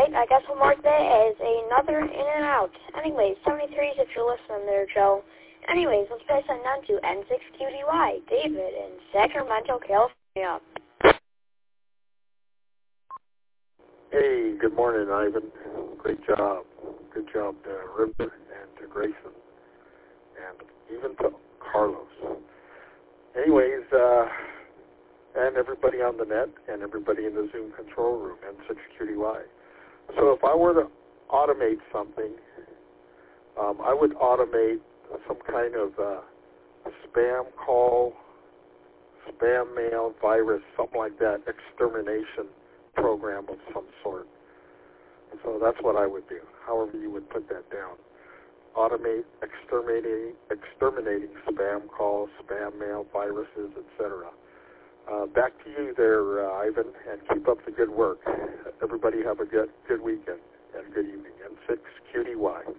Alright, I guess we'll mark that as another in and out. Anyways, 73s if you're listening there, Joe. Anyways, let's pass on down to N6QDY, David in Sacramento, California. Hey, good morning, Ivan. Great job. Good job to River and to Grayson and even to Carlos. Anyways, and everybody on the net and everybody in the Zoom control room, N6QDY. So if I were to automate something, I would automate some kind of spam call, spam mail, virus, something like that, extermination program of some sort. So that's what I would do, however you would put that down. Automate exterminating spam calls, spam mail, viruses, etc. Back to you there, Ivan, and keep up the good work. Everybody have a good weekend and good evening. N6QDY.